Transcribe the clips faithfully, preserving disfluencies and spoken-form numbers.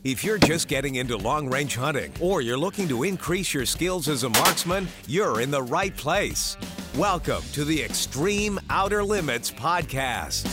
If you're just getting into long-range hunting or you're looking to increase your skills as a marksman, you're in the right place. Welcome to the Extreme Outer Limits podcast.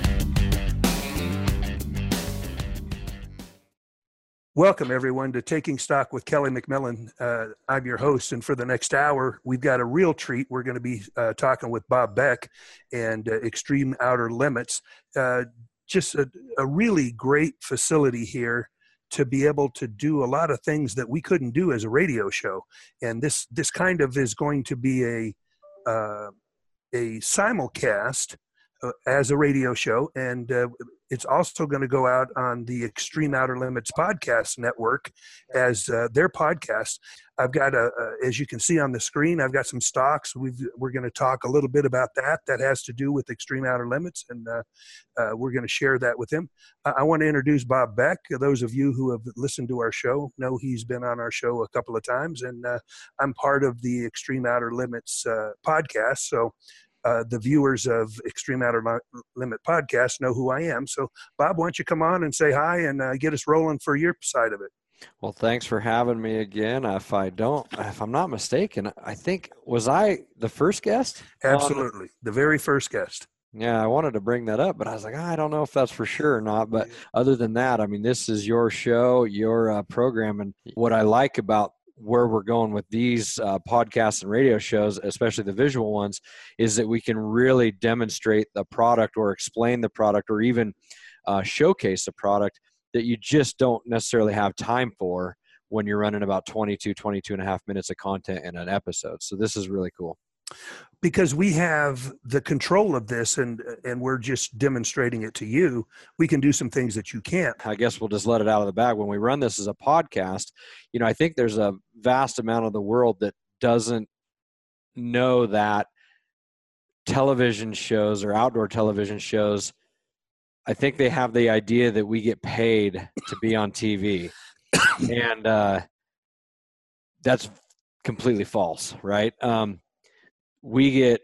Welcome, everyone, to Taking Stock with Kelly McMillan. Uh, I'm your host, and for the next hour, we've got a real treat. We're going to be uh, talking with Bob Beck and uh, Extreme Outer Limits. Uh, just a, a really great facility here to be able to do a lot of things that we couldn't do as a radio show. And this this kind of is going to be a uh, a simulcast uh, as a radio show, and uh, it's also going to go out on the Extreme Outer Limits podcast network as uh, their podcast. I've got a, a, as you can see on the screen, I've got some stocks. We've, we're going to talk a little bit about that. That has to do with Extreme Outer Limits, and uh, uh, we're going to share that with him. I, I want to introduce Bob Beck. Those of you who have listened to our show know he's been on our show a couple of times, and uh, I'm part of the Extreme Outer Limits uh, podcast. So Uh, the viewers of Extreme Outer Limit podcast know who I am. So, Bob, why don't you come on and say hi and uh, get us rolling for your side of it? Well, thanks for having me again. If I don't, if I'm not mistaken, I think, was I the first guest? Absolutely. Um, the very first guest. Yeah, I wanted to bring that up, but I was like, I don't know if that's for sure or not. But other than that, I mean, this is your show, your uh, program. And what I like about where we're going with these uh, podcasts and radio shows, especially the visual ones, is that we can really demonstrate the product or explain the product or even uh, showcase the product that you just don't necessarily have time for when you're running about twenty-two, twenty-two and a half minutes of content in an episode. So this is really cool. Because we have the control of this and and we're just demonstrating it to you, we can do some things that you can't. I guess we'll just let it out of the bag. When we run this as a podcast, you know, I think there's a vast amount of the world that doesn't know that television shows or outdoor television shows, I think they have the idea that we get paid to be on T V. And uh, that's completely false, right? Um, we get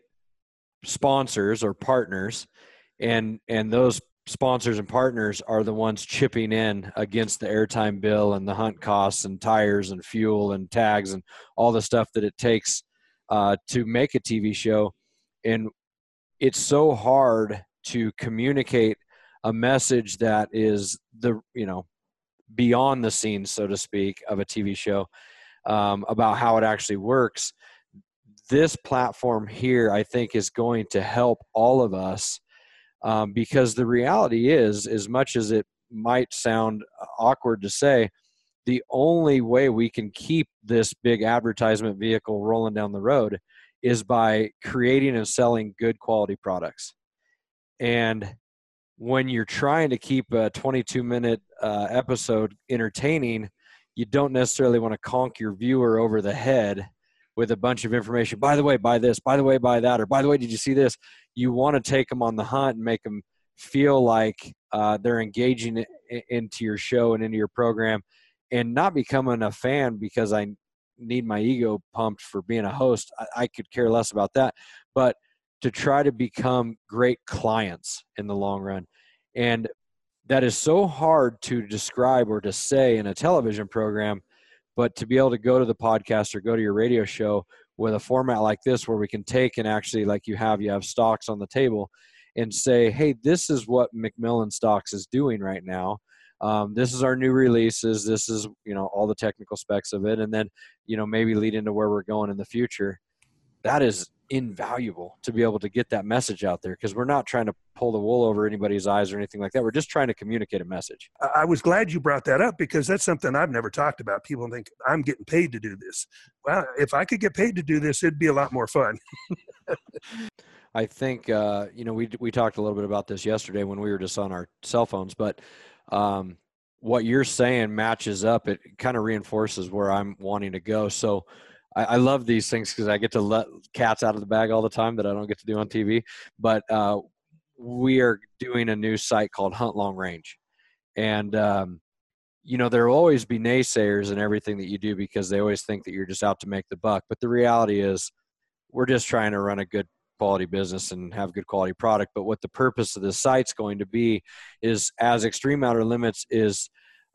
sponsors or partners, and and those sponsors and partners are the ones chipping in against the airtime bill and the hunt costs and tires and fuel and tags and all the stuff that it takes uh, to make a T V show. And it's so hard to communicate a message that is the, you know, beyond the scenes, so to speak, of a T V show um, about how it actually works. This platform here, I think, is going to help all of us um, because the reality is, as much as it might sound awkward to say, the only way we can keep this big advertisement vehicle rolling down the road is by creating and selling good quality products. And when you're trying to keep a twenty-two minute uh, episode entertaining, you don't necessarily want to conk your viewer over the head with a bunch of information. By the way, buy this. By the way, buy that. Or by the way, did you see this? You want to take them on the hunt and make them feel like uh, they're engaging into your show and into your program, and not becoming a fan because I need my ego pumped for being a host. I, I could care less about that. But to try to become great clients in the long run. And that is so hard to describe or to say in a television program. But to be able to go to the podcast or go to your radio show with a format like this where we can take and actually, like you have, you have stocks on the table and say, hey, this is what McMillan Stocks is doing right now. Um, this is our new releases. This is, you know, all the technical specs of it. And then, you know, maybe lead into where we're going in the future. That is invaluable to be able to get that message out there, because we're not trying to pull the wool over anybody's eyes or anything like that. We're just trying to communicate a message. I was glad you brought that up, because that's something I've never talked about. People think I'm getting paid to do this. Well, if I could get paid to do this, it'd be a lot more fun. I think, uh, you know, we we talked a little bit about this yesterday when we were just on our cell phones, but um, what you're saying matches up. It kind of reinforces where I'm wanting to go. So I, I love these things because I get to let cats out of the bag all the time that I don't get to do on T V. But uh, we are doing a new site called Hunt Long Range. And, um, you know, there will always be naysayers in everything that you do because they always think that you're just out to make the buck. But the reality is we're just trying to run a good quality business and have good quality product. But what the purpose of this site's going to be is, as Extreme Outer Limits is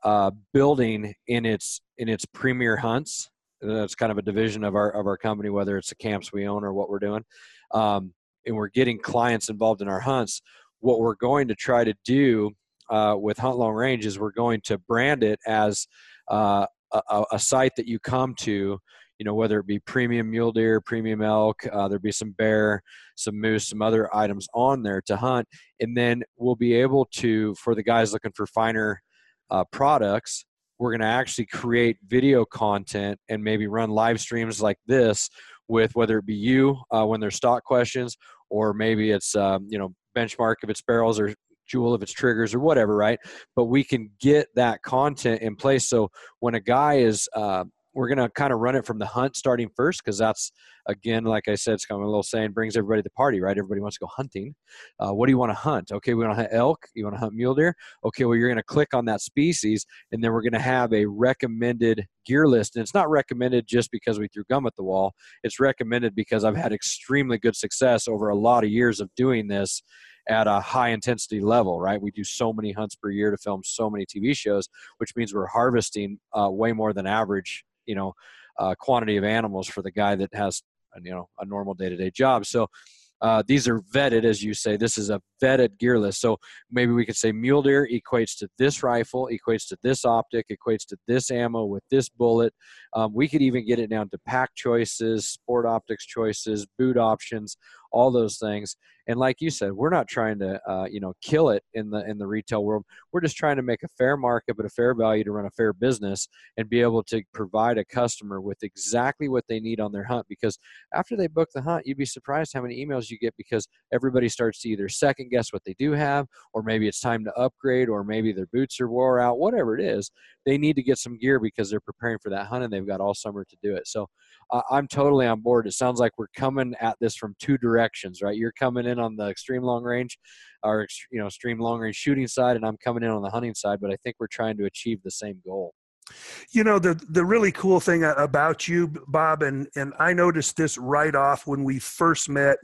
uh, building in its in its premier hunts. That's kind of a division of our of our company, whether it's the camps we own or what we're doing, um, and we're getting clients involved in our hunts. What we're going to try to do uh, with Hunt Long Range is we're going to brand it as uh, a, a site that you come to, you know, whether it be premium mule deer, premium elk, uh, there'll be some bear, some moose, some other items on there to hunt. And then we'll be able to, for the guys looking for finer uh, products, we're going to actually create video content and maybe run live streams like this with whether it be you uh, when there's stock questions, or maybe it's, um, you know, Benchmark if it's barrels, or Jewel if it's triggers, or whatever, right? But we can get that content in place. So when a guy is, uh, we're going to kind of run it from the hunt starting first, because that's, again, like I said, it's kind of a little saying, brings everybody to the party, right? Everybody wants to go hunting. Uh, what do you want to hunt? Okay, we want to hunt elk. You want to hunt mule deer? Okay, well, you're going to click on that species, and then we're going to have a recommended gear list. And it's not recommended just because we threw gum at the wall. It's recommended because I've had extremely good success over a lot of years of doing this at a high intensity level, right? We do so many hunts per year to film so many T V shows, which means we're harvesting uh, way more than average, you know, uh, quantity of animals for the guy that has, you know, a normal day-to-day job. So uh, these are vetted, as you say. This is a vetted gear list. So maybe we could say mule deer equates to this rifle, equates to this optic, equates to this ammo with this bullet. Um, we could even get it down to pack choices, sport optics choices, boot options, all those things. And like you said, we're not trying to, uh, you know, kill it in the in the retail world. We're just trying to make a fair market, but a fair value to run a fair business and be able to provide a customer with exactly what they need on their hunt. Because after they book the hunt, you'd be surprised how many emails you get, because everybody starts to either second guess what they do have, or maybe it's time to upgrade, or maybe their boots are wore out, whatever it is. They need to get some gear because they're preparing for that hunt and they've got all summer to do it. So uh, I'm totally on board. It sounds like we're coming at this from two directions, right? You're coming in on the extreme long range, or, you know, extreme long range shooting side, and I'm coming in on the hunting side, but I think we're trying to achieve the same goal. You know, the the really cool thing about you, Bob, and and I noticed this right off when we first met,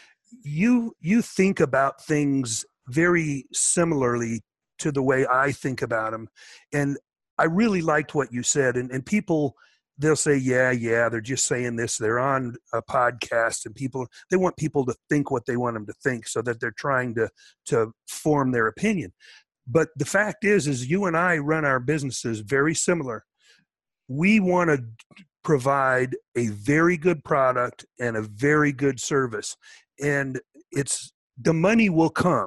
you you think about things very similarly to the way I think about them. And I really liked what you said. And, and people, they'll say, yeah, yeah, they're just saying this. They're on a podcast, and people, they want people to think what they want them to think, so that they're trying to, to form their opinion. But the fact is, is you and I run our businesses very similar. We want to provide a very good product and a very good service. And it's, the money will come.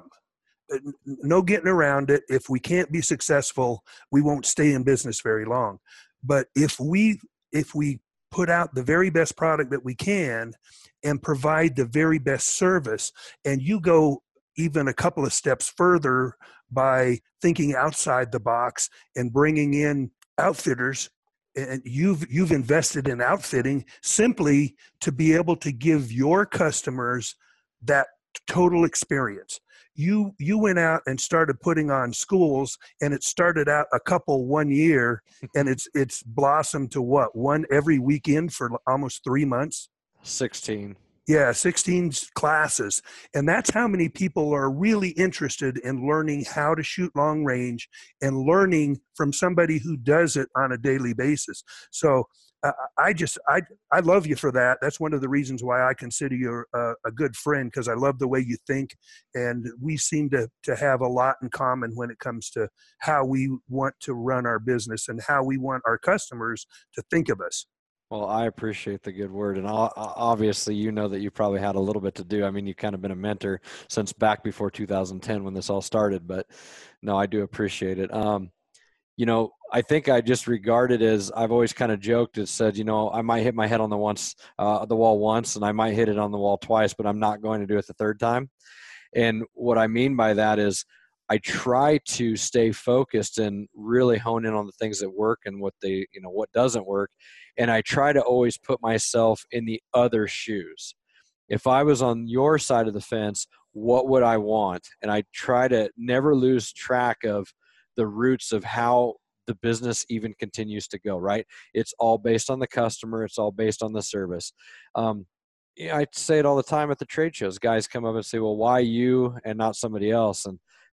No getting around it. If we can't be successful, we won't stay in business very long. But if we if we put out the very best product that we can and provide the very best service, and you go even a couple of steps further by thinking outside the box and bringing in outfitters, and you've you've invested in outfitting simply to be able to give your customers that total experience. You you went out and started putting on schools, and it started out a couple one year, and it's it's blossomed to what, one every weekend for almost three months? sixteen. Yeah, sixteen classes. And that's how many people are really interested in learning how to shoot long range and learning from somebody who does it on a daily basis. So uh, I just, I I love you for that. That's one of the reasons why I consider you a, a good friend, because I love the way you think. And we seem to, to have a lot in common when it comes to how we want to run our business and how we want our customers to think of us. Well, I appreciate the good word. And obviously, you know that you probably had a little bit to do. I mean, you've kind of been a mentor since back before two thousand ten when this all started. But no, I do appreciate it. Um, you know, I think I just regard it as, I've always kind of joked and said, you know, I might hit my head on the once, uh, the wall once, and I might hit it on the wall twice, but I'm not going to do it the third time. And what I mean by that is, I try to stay focused and really hone in on the things that work and what they, you know, what doesn't work. And I try to always put myself in the other shoes. If I was on your side of the fence, what would I want? And I try to never lose track of the roots of how the business even continues to go, right? It's all based on the customer. It's all based on the service. Um, I say it all the time at the trade shows. Guys come up and say, well, why you and not somebody else? And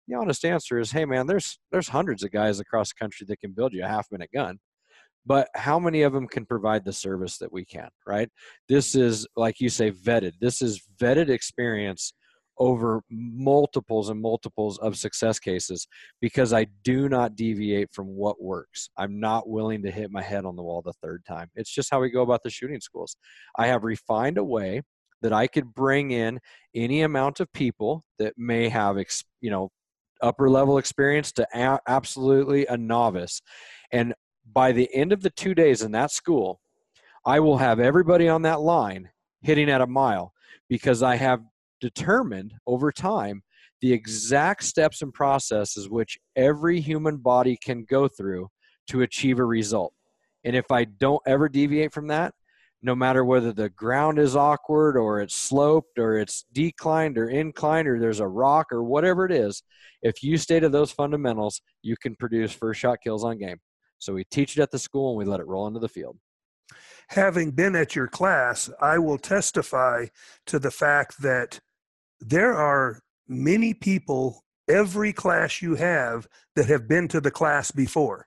The honest answer is, hey man, there's there's hundreds of guys across the country that can build you a half minute gun. But how many of them can provide the service that we can, right? This is, like you say, vetted. This is vetted experience over multiples and multiples of success cases, because I do not deviate from what works. I'm not willing to hit my head on the wall the third time. It's just how we go about the shooting schools. I have refined a way that I could bring in any amount of people that may have, you know, upper level experience to a- absolutely a novice. And by the end of the two days in that school, I will have everybody on that line hitting at a mile, because I have determined over time the exact steps and processes which every human body can go through to achieve a result. And if I don't ever deviate from that, no matter whether the ground is awkward or it's sloped or it's declined or inclined or there's a rock or whatever it is, if you stay to those fundamentals, you can produce first shot kills on game. So we teach it at the school and we let it roll into the field. Having been at your class, I will testify to the fact that there are many people, every class you have, that have been to the class before.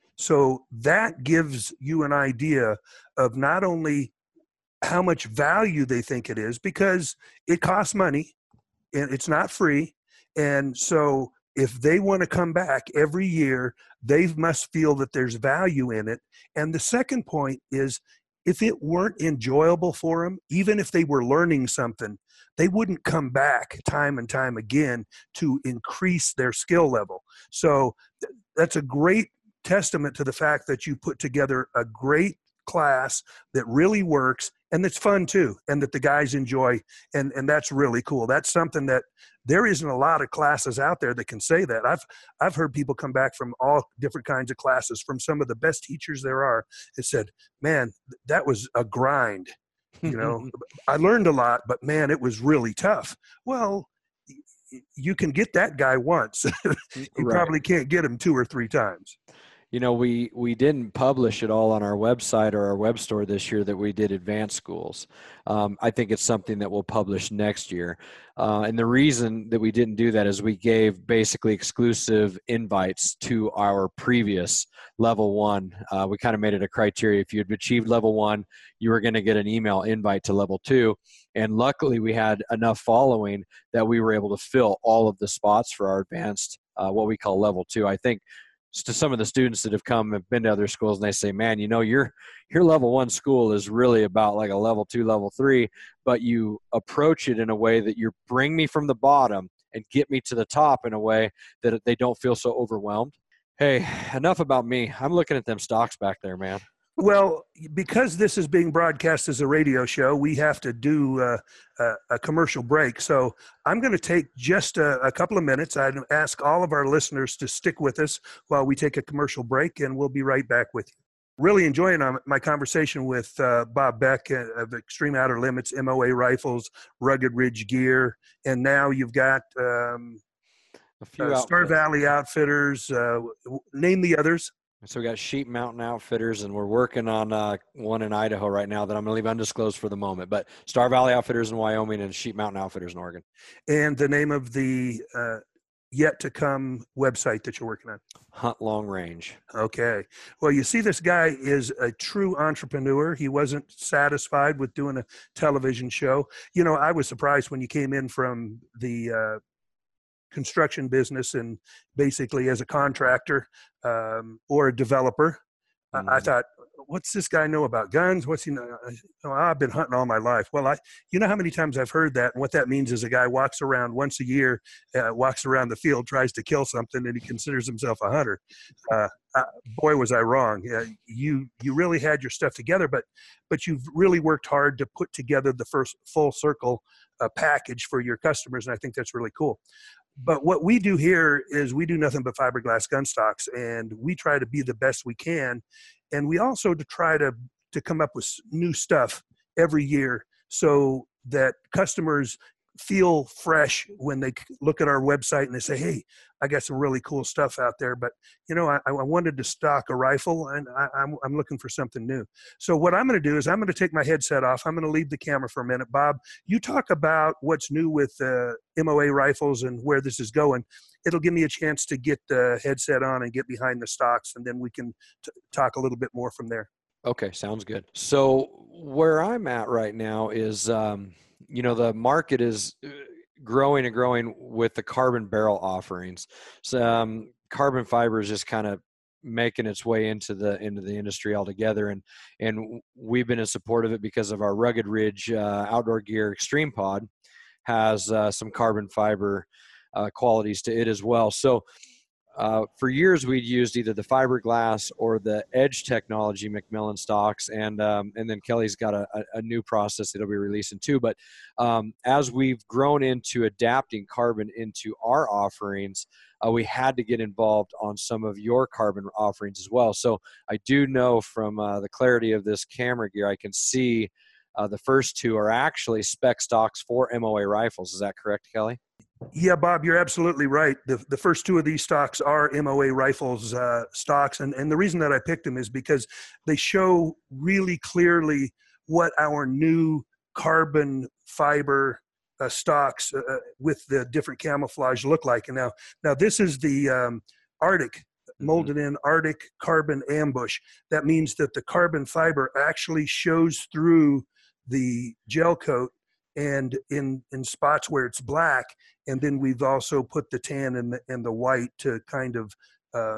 So that gives you an idea of not only how much value they think it is, because it costs money and it's not free. And so if they want to come back every year, they must feel that there's value in it. And the second point is, if it weren't enjoyable for them, even if they were learning something, they wouldn't come back time and time again to increase their skill level. So th- that's a great testament to the fact that you put together a great class that really works and that's fun too, and that the guys enjoy. And, and that's really cool. That's something that there isn't a lot of classes out there that can say that. I've, I've heard people come back from all different kinds of classes, from some of the best teachers there are, that said, man, that was a grind. You know, I learned a lot, but man, it was really tough. Well, you can get that guy once. You Right. probably can't get him two or three times. You know, we, we didn't publish it all on our website or our web store this year that we did advanced schools. Um, I think it's something that we'll publish next year. Uh, and the reason that we didn't do that is we gave basically exclusive invites to our previous level one. Uh, we kind of made it a criteria. If you had achieved level one, you were going to get an email invite to level two. And luckily we had enough following that we were able to fill all of the spots for our advanced, uh, what we call level two. I think to some of the students that have come have been to other schools, and they say, man, you know, your your level one school is really about like a level two, level three, but you approach it in a way that you bring me from the bottom and get me to the top in a way that they don't feel so overwhelmed. Hey, enough about me. I'm looking at them stocks back there, man. Well, because this is being broadcast as a radio show, we have to do uh, a, a commercial break. So I'm going to take just a, a couple of minutes. I'd ask all of our listeners to stick with us while we take a commercial break, and we'll be right back with you. Really enjoying my conversation with uh, Bob Beck of Extreme Outer Limits, M O A Rifles, Rugged Ridge Gear, and now you've got um, a few uh, Star Valley Outfitters. Uh, name the others. So we got Sheep Mountain Outfitters, and we're working on uh, one in Idaho right now that I'm going to leave undisclosed for the moment. But Star Valley Outfitters in Wyoming and Sheep Mountain Outfitters in Oregon. And the name of the uh, yet-to-come website that you're working on? Hunt Long Range. Okay. Well, you see, this guy is a true entrepreneur. He wasn't satisfied with doing a television show. You know, I was surprised when you came in from the uh, construction business and basically as a contractor um, or a developer. Mm-hmm. I, I thought, what's this guy know about guns? What's he know? Oh, I've been hunting all my life. Well, I, you know how many times I've heard that, and what that means is a guy walks around once a year, uh, walks around the field, tries to kill something, and he considers himself a hunter. Uh, uh, boy, was I wrong. Uh, you you really had your stuff together, but but you've really worked hard to put together the first full circle uh, package for your customers, and I think that's really cool. But what we do here is we do nothing but fiberglass gun stocks, and we try to be the best we can. And we also to try to, to come up with new stuff every year so that customers feel fresh when they look at our website and they say, hey, I got some really cool stuff out there, but you know, I, I wanted to stock a rifle and I, I'm, I'm looking for something new. So what I'm going to do is I'm going to take my headset off. I'm going to leave the camera for a minute. Bob, you talk about what's new with uh, M O A rifles and where this is going. It'll give me a chance to get the headset on and get behind the stocks, and then we can t- talk a little bit more from there. Okay, sounds good. So where I'm at right now is, um, you know, the market is growing and growing with the carbon barrel offerings. So um, carbon fiber is just kind of making its way into the into the industry altogether, and and we've been in support of it because of our Rugged Ridge uh, outdoor gear Extreme Pod has uh, some carbon fiber uh, qualities to it as well. So Uh, for years, we'd used either the fiberglass or the Edge technology McMillan stocks, and um, and then Kelly's got a, a new process that he'll be releasing too. But um, as we've grown into adapting carbon into our offerings, uh, we had to get involved on some of your carbon offerings as well. So I do know from uh, the clarity of this camera gear, I can see uh, the first two are actually spec stocks for M O A rifles. Is that correct, Kelly? Yeah, Bob, you're absolutely right. The the first two of these stocks are M O A rifles uh, stocks. And, and the reason that I picked them is because they show really clearly what our new carbon fiber uh, stocks uh, with the different camouflage look like. And now, now this is the um, Arctic, molded in Arctic carbon ambush. That means that the carbon fiber actually shows through the gel coat and in, in spots where it's black. And then we've also put the tan and the, and the white to kind of uh,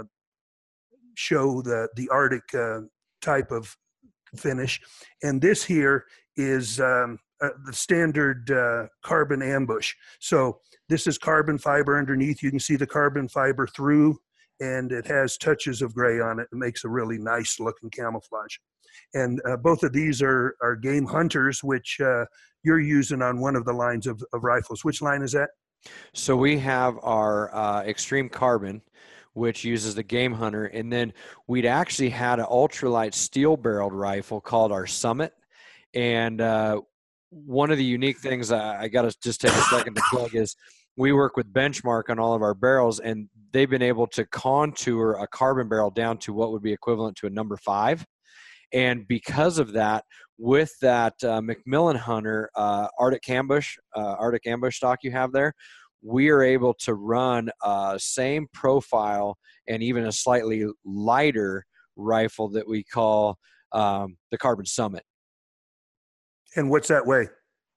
show the, the Arctic uh, type of finish. And this here is um, uh, the standard uh, carbon ambush. So this is carbon fiber underneath. You can see the carbon fiber through, and it has touches of gray on it. It makes a really nice looking camouflage. And uh, both of these are, are Game Hunters, which uh, you're using on one of the lines of, of rifles. Which line is that? So we have our uh, Extreme Carbon, which uses the Game Hunter, and then we'd actually had an ultralight steel-barreled rifle called our Summit. And uh, one of the unique things I, I got to just take a second to plug is we work with Benchmark on all of our barrels, and they've been able to contour a carbon barrel down to what would be equivalent to a number five. And because of that, with that uh, McMillan Hunter uh, Arctic Ambush, uh, Arctic Ambush stock you have there, we are able to run uh, same profile and even a slightly lighter rifle that we call um, the Carbon Summit. And what's that weigh?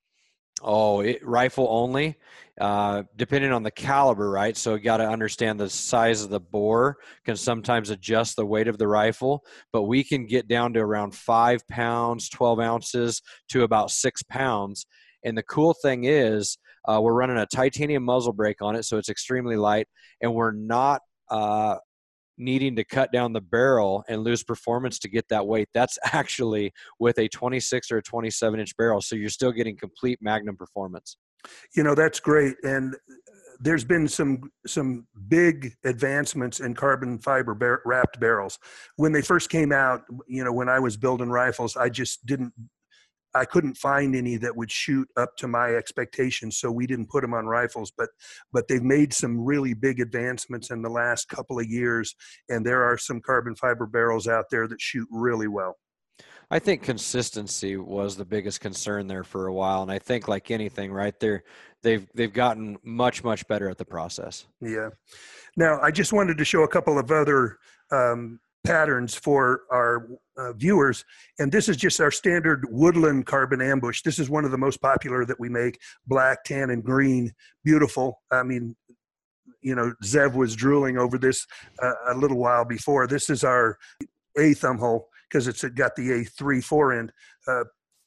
Oh, it, rifle only, uh, depending on the caliber, right? So you got to understand the size of the bore can sometimes adjust the weight of the rifle, but we can get down to around five pounds, twelve ounces to about six pounds. And the cool thing is uh, we're running a titanium muzzle brake on it, so it's extremely light, and we're not uh, needing to cut down the barrel and lose performance to get that weight. That's actually with a twenty-six or a twenty-seven inch barrel. So you're still getting complete Magnum performance. You know, that's great. And there's been some, some big advancements in carbon fiber bar- wrapped barrels. When they first came out, you know, when I was building rifles, I just didn't, I couldn't find any that would shoot up to my expectations, so we didn't put them on rifles. But but they've made some really big advancements in the last couple of years, and there are some carbon fiber barrels out there that shoot really well. I think consistency was the biggest concern there for a while, and I think like anything, right there, they've they've gotten much much better at the process. Yeah. Now I just wanted to show a couple of other Um, patterns for our uh, viewers. And this is just our standard woodland carbon ambush. This is one of the most popular that we make, black, tan, and green. Beautiful. I mean, you know, Zev was drooling over this uh, a little while before. This is our A thumb hole because it's got the A three four end. Uh,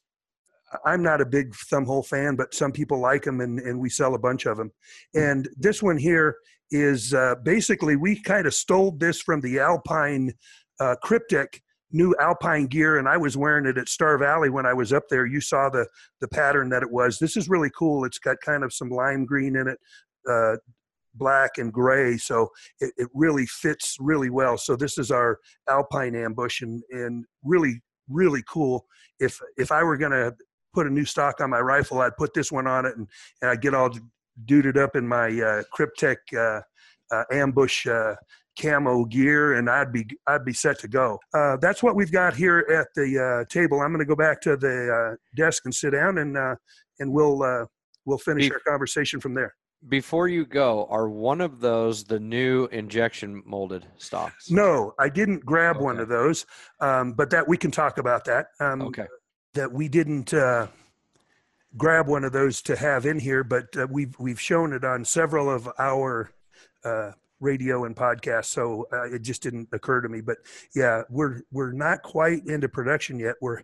I'm not a big thumb hole fan, but some people like them, and, and we sell a bunch of them. And this one here is uh, basically we kind of stole this from the Alpine uh, Cryptic new Alpine gear, and I was wearing it at Star Valley when I was up there. You saw the the pattern that it was. This is really cool. It's got kind of some lime green in it, uh, black and gray, so it, it really fits really well. So this is our Alpine ambush, and and really really cool. If if I were gonna put a new stock on my rifle, I'd put this one on it, and, and I'd get all duded up in my uh, Kryptek uh, uh, ambush uh, camo gear, and I'd be I'd be set to go. Uh, that's what we've got here at the uh, table. I'm going to go back to the uh, desk and sit down, and uh, and we'll uh, we'll finish Be- our conversation from there. Before you go, are one of those the new injection molded stocks? No, I didn't grab Okay. one of those, um, but that we can talk about that. Um, Okay. That we didn't uh, grab one of those to have in here, but uh, we've we've shown it on several of our uh, radio and podcasts, so uh, it just didn't occur to me. But yeah, we're we're not quite into production yet. We're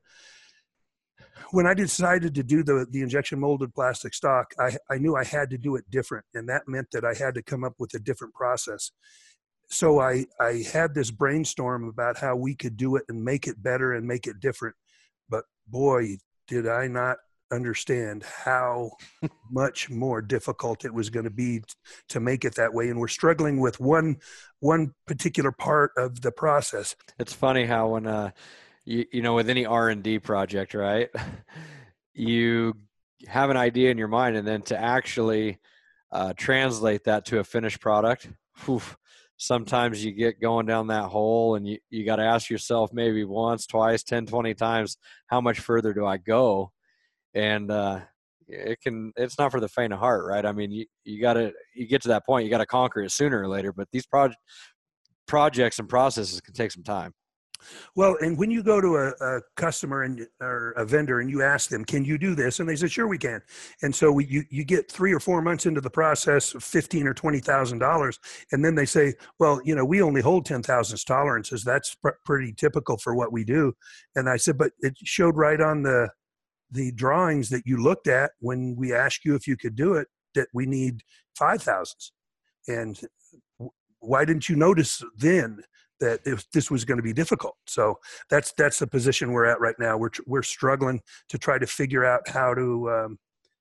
when I decided to do the the injection molded plastic stock, I I knew I had to do it different, and that meant that I had to come up with a different process. So I I had this brainstorm about how we could do it and make it better and make it different. But boy, did I not understand how much more difficult it was going to be t- to make it that way. And we're struggling with one one particular part of the process. It's funny how when uh you, you know, with any R and D project, right, you have an idea in your mind, and then to actually uh, translate that to a finished product, whew, sometimes you get going down that hole, and you, you got to ask yourself maybe once, twice, ten, twenty times, how much further do I go? And uh, it can, it's not for the faint of heart, right? I mean, you, you got to, you get to that point, you got to conquer it sooner or later, but these proj- projects and processes can take some time. Well, and when you go to a, a customer and or a vendor and you ask them, can you do this? And they say, sure, we can. And so we, you, you get three or four months into the process of fifteen or twenty thousand dollars. And then they say, well, you know, we only hold ten thousand tolerances. That's pr- pretty typical for what we do. And I said, but it showed right on the, the drawings that you looked at when we asked you if you could do it, that we need five thousands. And w- why didn't you notice then that if this was going to be difficult? So that's that's the position we're at right now. We're tr- we're struggling to try to figure out how to um,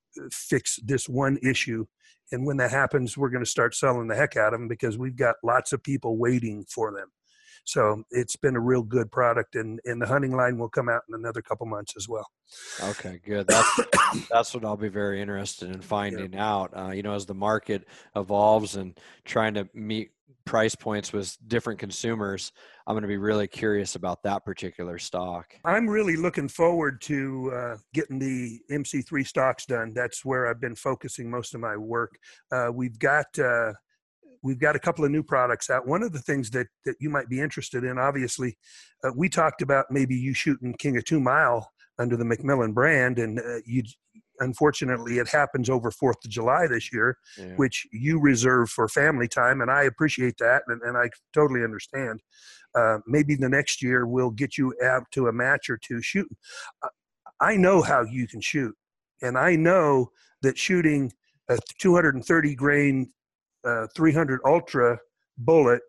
fix this one issue. And when that happens, we're going to start selling the heck out of them because we've got lots of people waiting for them. So it's been a real good product, and, and the hunting line will come out in another couple months as well. Okay, good. That's that's what I'll be very interested in finding yeah. out. Uh, you know, as the market evolves and trying to meet price points with different consumers, I'm going to be really curious about that particular stock. I'm really looking forward to uh, getting the M C three stocks done. That's where I've been focusing most of my work. Uh, we've got uh, we've got a couple of new products out. One of the things that that you might be interested in, obviously, uh, we talked about maybe you shooting King of Two Mile under the McMillan brand, and uh, you. Unfortunately, it happens over fourth of July this year, yeah. which you reserve for family time, and I appreciate that, and, and I totally understand. Uh, maybe the next year we'll get you out to a match or two shooting. Uh, I know how you can shoot, and I know that shooting a two hundred thirty grain, uh, three hundred Ultra bullet,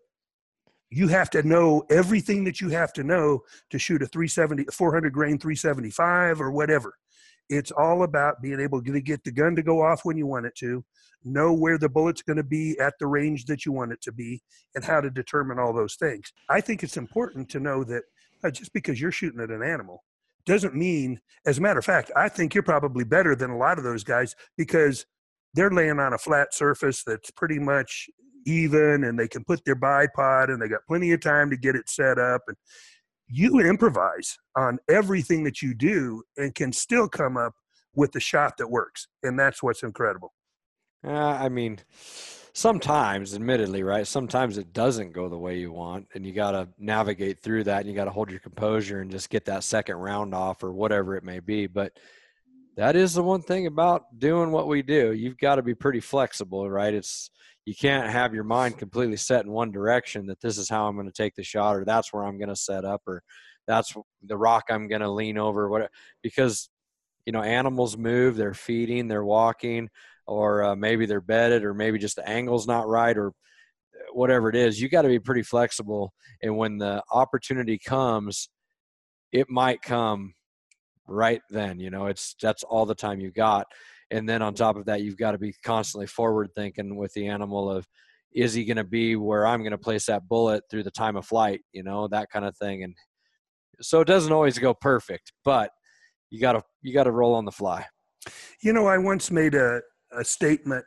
you have to know everything that you have to know to shoot a three seventy, four hundred grain three seventy-five or whatever. It's all about being able to get the gun to go off when you want it to, know where the bullet's going to be at the range that you want it to be, and how to determine all those things. I think it's important to know that uh, just because you're shooting at an animal doesn't mean, as a matter of fact, I think you're probably better than a lot of those guys because they're laying on a flat surface that's pretty much even, and they can put their bipod, and they got plenty of time to get it set up. And you improvise on everything that you do and can still come up with the shot that works. And that's what's incredible. Uh, I mean, sometimes, admittedly, right, sometimes it doesn't go the way you want, and you got to navigate through that, and you got to hold your composure and just get that second round off or whatever it may be. But that is the one thing about doing what we do. You've got to be pretty flexible, right? It's you can't have your mind completely set in one direction that this is how I'm going to take the shot, or that's where I'm going to set up, or that's the rock I'm going to lean over, whatever. Because, you know, animals move, they're feeding, they're walking, or uh, maybe they're bedded, or maybe just the angle's not right, or whatever it is. You got to be pretty flexible. And when the opportunity comes, it might come right then. You know, it's that's all the time you got. And then on top of that, you've got to be constantly forward thinking with the animal of, is he going to be where I'm going to place that bullet through the time of flight, you know, that kind of thing. And so it doesn't always go perfect, but you gotta you gotta roll on the fly. You know, I once made a, a statement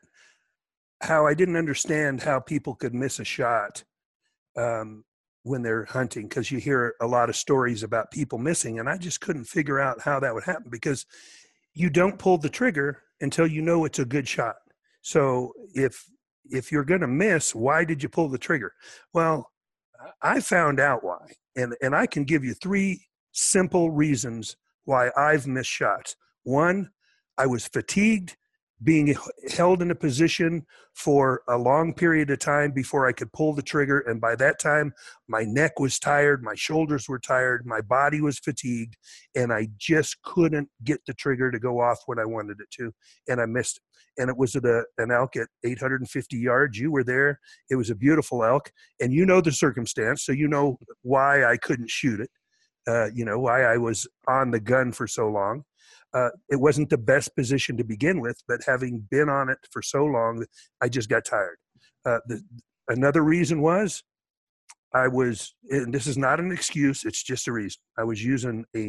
how I didn't understand how people could miss a shot um, when they're hunting, because you hear a lot of stories about people missing, and I just couldn't figure out how that would happen, because you don't pull the trigger until you know it's a good shot. So if if you're going to miss, why did you pull the trigger? Well, I found out why, and and I can give you three simple reasons why I've missed shots. One, I was fatigued, being held in a position for a long period of time before I could pull the trigger. And by that time, my neck was tired, my shoulders were tired, my body was fatigued, and I just couldn't get the trigger to go off when I wanted it to, and I missed it. And it was at a, an elk at eight hundred fifty yards. You were there. It was a beautiful elk, and you know the circumstance, so you know why I couldn't shoot it, uh, you know, why I was on the gun for so long. Uh, it wasn't the best position to begin with, but having been on it for so long, I just got tired. Uh, the, another reason was I was, and this is not an excuse, it's just a reason. I was using a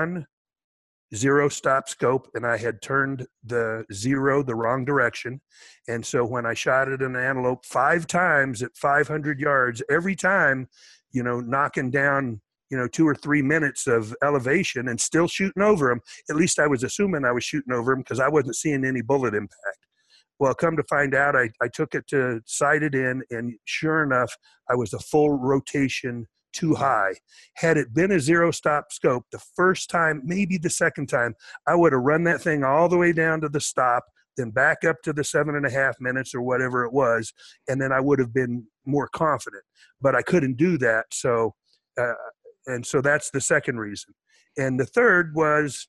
non-zero stop scope, and I had turned the zero the wrong direction. And so when I shot at an antelope five times at five hundred yards, every time, you know, knocking down, you know, two or three minutes of elevation and still shooting over them. At least I was assuming I was shooting over them, because I wasn't seeing any bullet impact. Well, come to find out, I, I took it to sight it in, and sure enough, I was a full rotation too high. Had it been a zero stop scope, the first time, maybe the second time, I would have run that thing all the way down to the stop, then back up to the seven and a half minutes or whatever it was, and then I would have been more confident. But I couldn't do that, so uh, and so that's the second reason. And the third was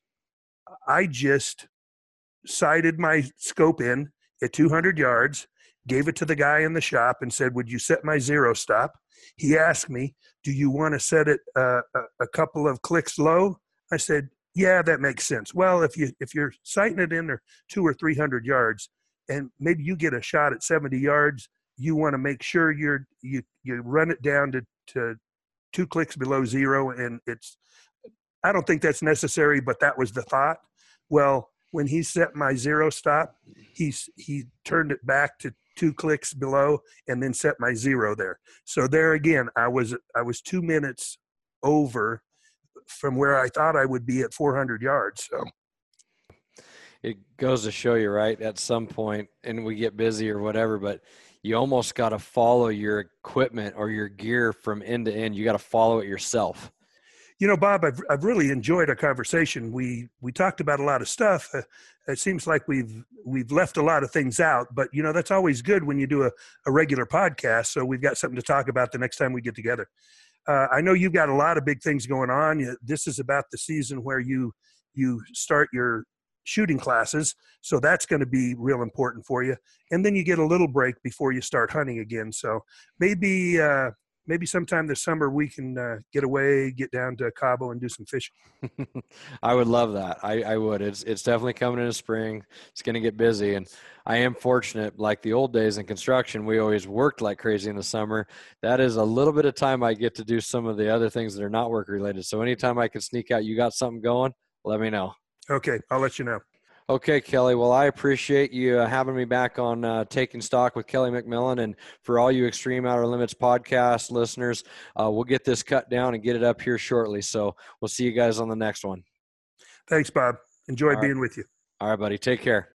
I just sighted my scope in at two hundred yards, gave it to the guy in the shop and said, would you set my zero stop? He asked me, do you want to set it uh, a, a couple of clicks low? I said, yeah, that makes sense. Well, if, you, if you're sighting it in or two or three hundred yards, and maybe you get a shot at seventy yards, you want to make sure you're, you, you run it down to, to two clicks below zero. And it's, I don't think that's necessary, but that was the thought. Well, when he set my zero stop, he's, he turned it back to two clicks below and then set my zero there. So there again, I was, I was two minutes over from where I thought I would be at four hundred yards. So it goes to show you, right, at some point, and we get busy or whatever, but you almost got to follow your equipment or your gear from end to end. You got to follow it yourself. You know, Bob, I've I've really enjoyed our conversation. We we talked about a lot of stuff. Uh, it seems like we've we've left a lot of things out, but you know that's always good when you do a, a regular podcast. So we've got something to talk about the next time we get together. Uh, I know you've got a lot of big things going on. This is about the season where you you start your shooting classes, so that's going to be real important for you. And then you get a little break before you start hunting again. So maybe. Uh, Maybe sometime this summer we can uh, get away, get down to Cabo and do some fishing. I would love that. I, I would. It's it's definitely coming into spring. It's going to get busy. And I am fortunate, like the old days in construction, we always worked like crazy in the summer. That is a little bit of time I get to do some of the other things that are not work related. So anytime I can sneak out, you got something going, let me know. Okay, I'll let you know. Okay, Kelly. Well, I appreciate you uh, having me back on uh, Taking Stock with Kelly McMillan. And for all you Extreme Outer Limits podcast listeners, uh, we'll get this cut down and get it up here shortly. So we'll see you guys on the next one. Thanks, Bob. Enjoyed all being right. with you. All right, buddy. Take care.